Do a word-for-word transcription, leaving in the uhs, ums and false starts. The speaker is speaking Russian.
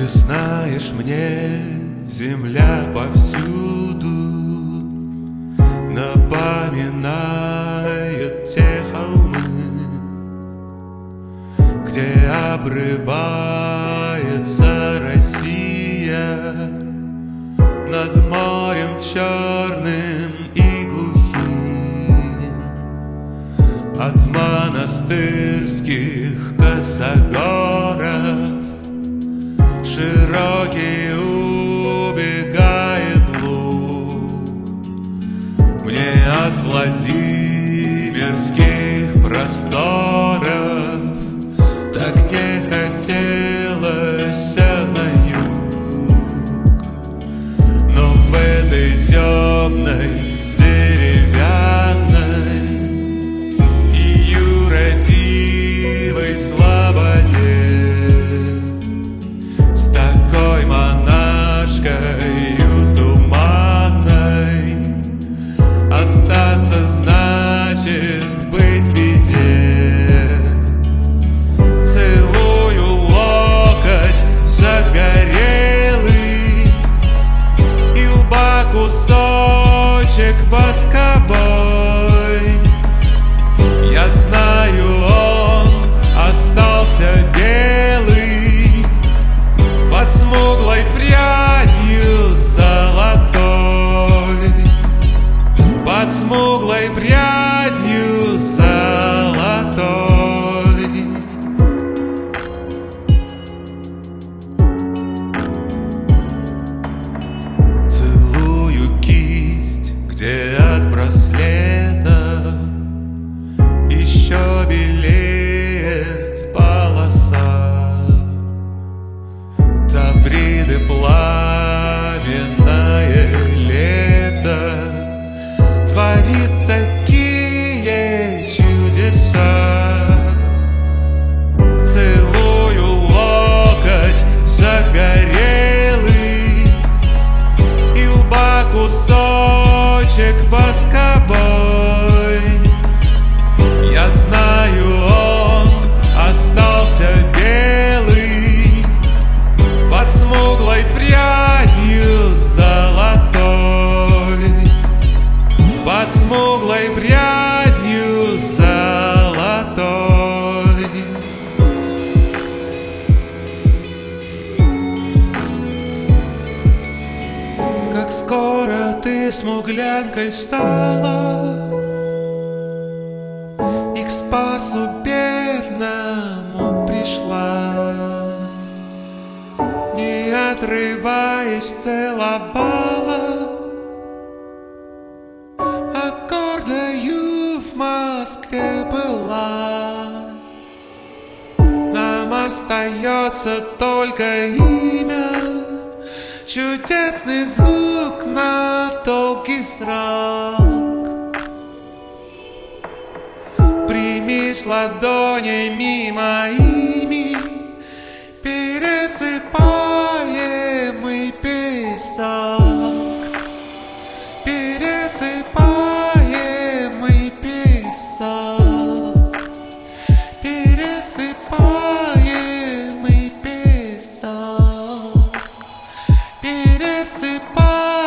знаешь, мне земля повсюду напоминает те холмы, где обрывается Россия над морем черным и глухим. От монастырских косогоров широкий убегает луг. Мне от Владимирских просторов так не хотелось на юг, но в этой темной деревянной и юродивой слободе с такой монашкою туманной остаться значит быть в беде. Кусочек восковой, я знаю, он остался белый под смуглой прядью золотой, под смуглой прядью золотой. Где от браслета еще белеет полоса, Тавриды пламенное лето творит такие чудеса. Целую локоть загорелый и лба кусок восковой, я знаю, он остался белый под смуглой прядью золотой, под смуглой прядью золотой. Как скоро ты смуглянкой стала и к Спасу бедному пришла, не отрываясь целовала, а гордою в Москве была. Нам остается только имя, чудесный звук на долгий срок. Примишь ладонями моими пересыпаемый песок, пересыпаемый песок, пересыпаемый песок, пересыпаемый.